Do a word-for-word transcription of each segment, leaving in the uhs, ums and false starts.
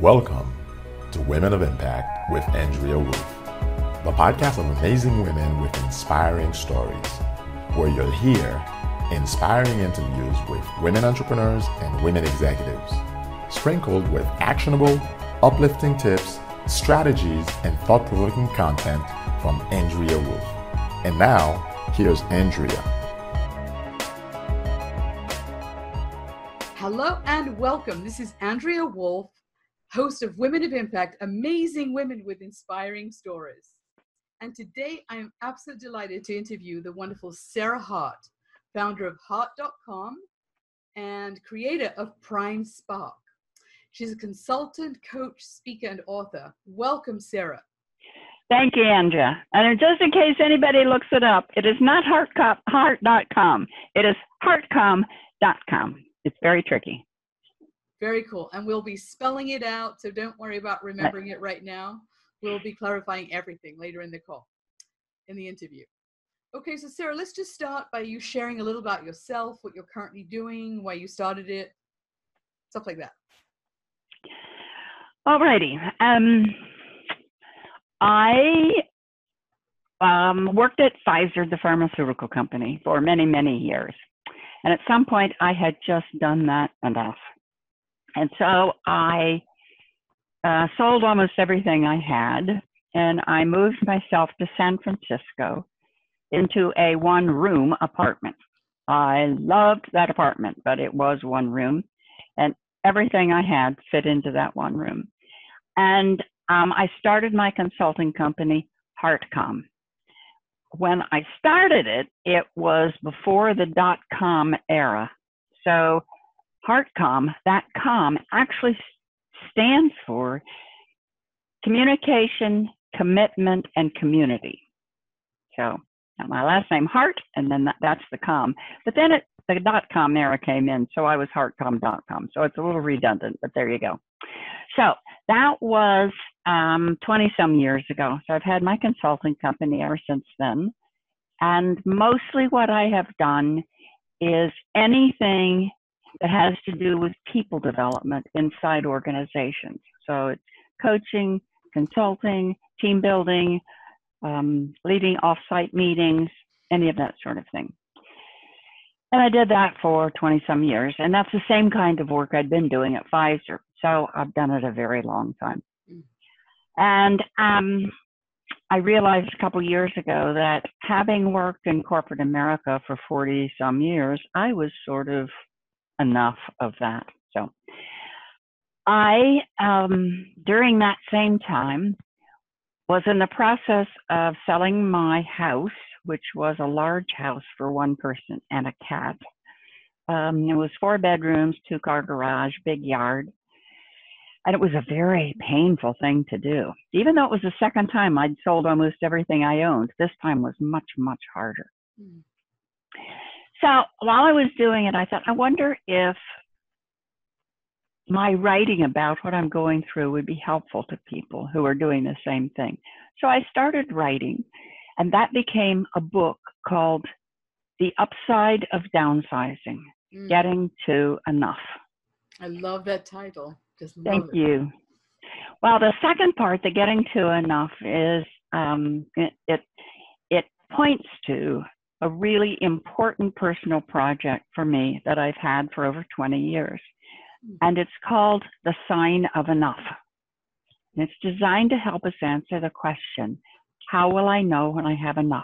Welcome to Women of Impact with Andrea Wolf, the podcast of amazing women with inspiring stories, where you'll hear inspiring interviews with women entrepreneurs and women executives, sprinkled with actionable, uplifting tips, strategies, and thought-provoking content from Andrea Wolf. And now, here's Andrea. Hello and welcome. This is Andrea Wolf, host of Women of Impact, amazing women with inspiring stories. And today I am absolutely delighted to interview the wonderful Sarah Hart, founder of Heart dot com and creator of Prime Spark. She's a consultant, coach, speaker, and author. Welcome, Sarah. Thank you, Andrea. And just in case anybody looks it up, it is not heart dot com. It is heartcom dot com. It's very tricky. Very cool. And we'll be spelling it out, so don't worry about remembering it right now. We'll be clarifying everything later in the call, in the interview. Okay, so Sarah, let's just start by you sharing a little about yourself, what you're currently doing, why you started it, stuff like that. All righty. Um, I um, worked at Pfizer, the pharmaceutical company, for many, many years. And at some point, I had just done that enough. And so I uh, sold almost everything I had, and I moved myself to San Francisco into a one-room apartment. I loved that apartment, but it was one room, and everything I had fit into that one room. And um, I started my consulting company, HeartCom. When I started it, it was before the dot-com era. So HeartCom, that com actually stands for communication, commitment, and community. So my last name, Hart, and then that, that's the com. But then it, the dot-com era came in, so I was heartcom dot com. So it's a little redundant, but there you go. So that was um, twenty some years ago. So I've had my consulting company ever since then. And mostly what I have done is anything that has to do with people development inside organizations. So it's coaching, consulting, team building, um, leading off-site meetings, any of that sort of thing. And I did that for twenty some years. And that's the same kind of work I'd been doing at Pfizer. So I've done it a very long time. And um, I realized a couple years ago that having worked in corporate America for forty some years, I was sort of enough of that. So I, um, during that same time, was in the process of selling my house, which was a large house for one person and a cat. Um, it was four bedrooms, two car garage, big yard. And it was a very painful thing to do. Even though it was the second time I'd sold almost everything I owned, this time was much, much harder. Mm. So while I was doing it, I thought, I wonder if my writing about what I'm going through would be helpful to people who are doing the same thing. So I started writing, and that became a book called The Upside of Downsizing, mm. Getting to Enough. I love that title. Just love Thank it. you. Well, the second part, the Getting to Enough, is um, it, it it points to a really important personal project for me that I've had for over twenty years. And it's called The Sign of Enough. And it's designed to help us answer the question, how will I know when I have enough?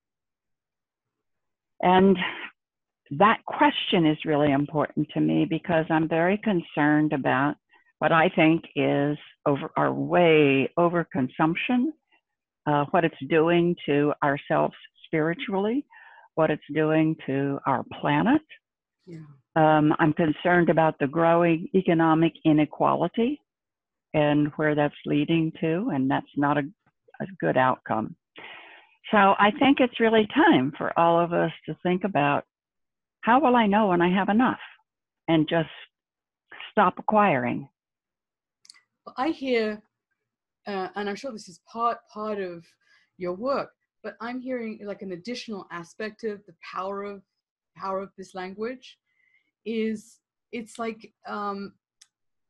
And that question is really important to me because I'm very concerned about what I think is over our way overconsumption, uh, what it's doing to ourselves spiritually, what it's doing to our planet. Yeah. Um, I'm concerned about the growing economic inequality and where that's leading to, and that's not a, a good outcome. So I think it's really time for all of us to think about, how will I know when I have enough? And just stop acquiring. I hear, uh, and I'm sure this is part part of your work, but I'm hearing like an additional aspect of the power of power of this language is it's like um,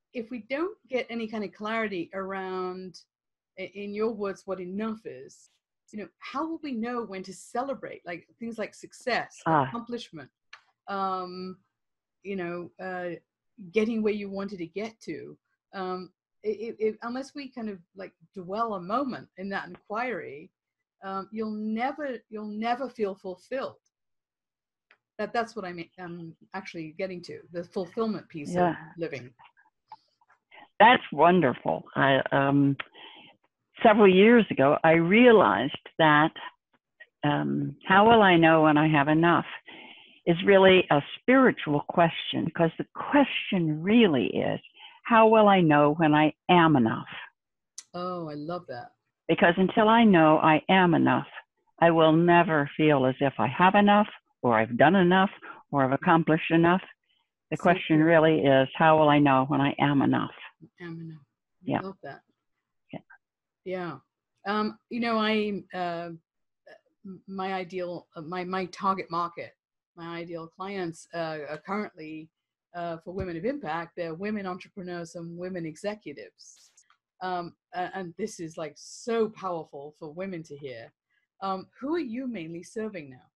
if we don't get any kind of clarity around, in your words, what enough is, you know, how will we know when to celebrate, like things like success, Ah. accomplishment, um, you know, uh, getting where you wanted to get to? Um, it, it, unless we kind of like dwell a moment in that inquiry, um, you'll never, you'll never feel fulfilled. That that's what I mean. I'm actually getting to the fulfillment piece Yeah. of living. That's wonderful. I, um, several years ago, I realized that um, how will I know when I have enough is really a spiritual question, because the question really is, how will I know when I am enough? Oh, I love that. Because until I know I am enough, I will never feel as if I have enough, or I've done enough, or I've accomplished enough. The So question true. really is, how will I know when I am enough? Am enough. I Yeah. love that. Yeah. Yeah. Um, you know, I, uh, my ideal, uh, my, my target market, my ideal clients uh, are currently uh, for Women of Impact, they're women entrepreneurs and women executives. Um, and this is like so powerful for women to hear. Um, who are you mainly serving now?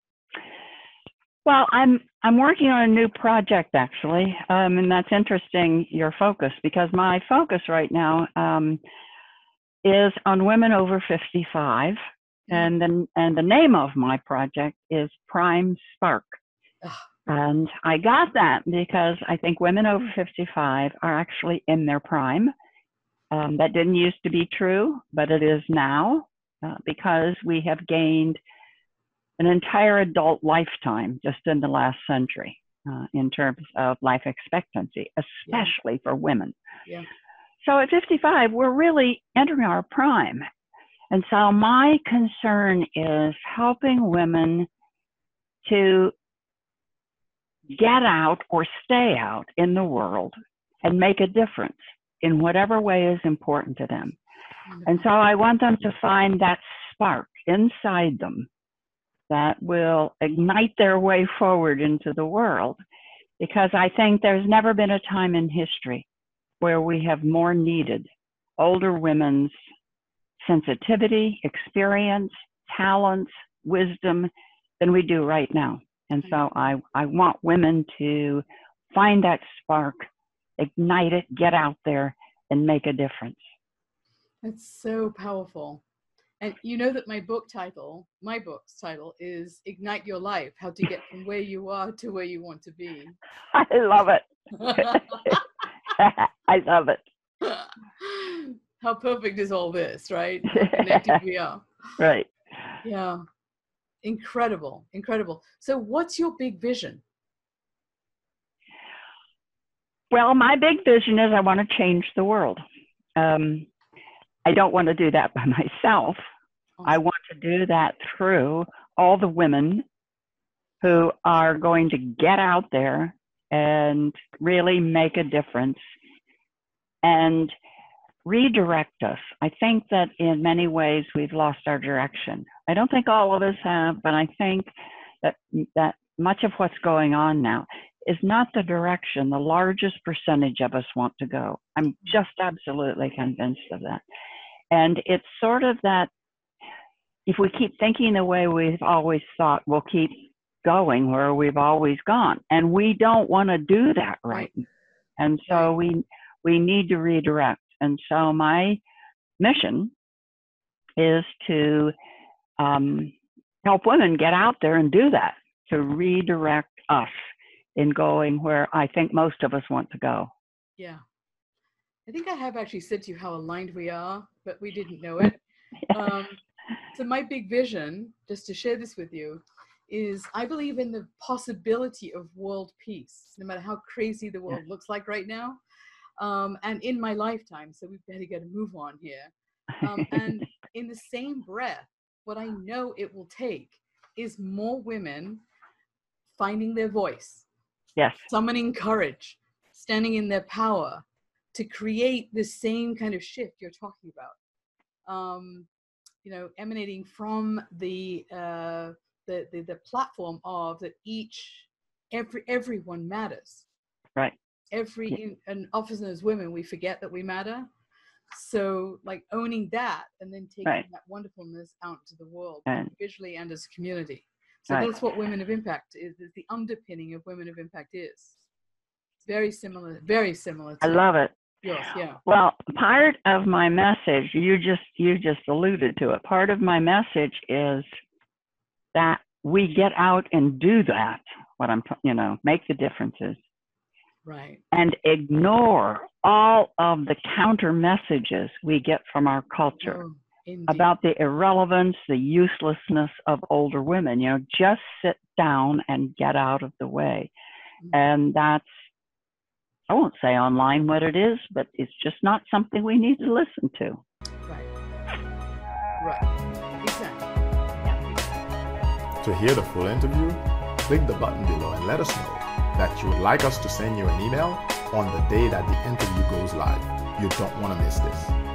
Well, I'm I'm working on a new project actually, um, and that's interesting, your focus, because my focus right now um, is on women over fifty-five, Mm. and then and the name of my project is Prime Spark. Ugh. And I got that because I think women over fifty-five are actually in their prime. Um, that didn't used to be true, but it is now, uh, because we have gained an entire adult lifetime just in the last century uh, in terms of life expectancy, especially yeah. for women. Yeah. So at fifty-five, we're really entering our prime. And so my concern is helping women to get out or stay out in the world and make a difference in whatever way is important to them. And so I want them to find that spark inside them that will ignite their way forward into the world, because I think there's never been a time in history where we have more needed older women's sensitivity, experience, talents, wisdom than we do right now. And so I, I want women to find that spark, ignite it, get out there and make a difference. That's so powerful. And you know that my book title, my book's title is Ignite Your Life, How to Get From Where You Are to Where You Want to Be. I love it. I love it. How perfect is all this, right? How connected we are. Right. Yeah. Incredible. Incredible. So what's your big vision? Well, my big vision is I want to change the world. Um, I don't want to do that by myself. Awesome. I want to do that through all the women who are going to get out there and really make a difference and redirect us. I think that in many ways we've lost our direction. I don't think all of us have, but I think that that much of what's going on now is not the direction the largest percentage of us want to go. I'm just absolutely convinced of that. And it's sort of that, if we keep thinking the way we've always thought, we'll keep going where we've always gone. And we don't want to do that right. right. And so right. we we need to redirect. And so my mission is to um, help women get out there and do that, to redirect us in going where I think most of us want to go. Yeah. I think I have actually said to you how aligned we are, but we didn't know it. Um, so my big vision, just to share this with you, is I believe in the possibility of world peace, no matter how crazy the world looks like right now. Um, and in my lifetime, so we better get a move on here. Um, and in the same breath, what I know it will take is more women finding their voice, yes, summoning courage, standing in their power to create the same kind of shift you're talking about. Um, you know, emanating from the, uh, the the the platform of that each every everyone matters. Right. every, in, and often as women, we forget that we matter. So like owning that and then taking right. that wonderfulness out to the world, right. individually and as a community. So right. that's what Women of Impact is, is the underpinning of Women of Impact is. Very similar, very similar to I love it. yours, yeah. Well, part of my message, you just you just alluded to it. Part of my message is that we get out and do that, what I'm, you know, make the differences. Right. And ignore all of the counter messages we get from our culture Oh, about the irrelevance, the uselessness of older women. You know, just sit down and get out of the way. Mm-hmm. And that's, I won't say online what it is, but it's just not something we need to listen to. Right. Right. Exactly. Yeah. To hear the full interview, click the button below and let us know that you would like us to send you an email on the day that the interview goes live. You don't want to miss this.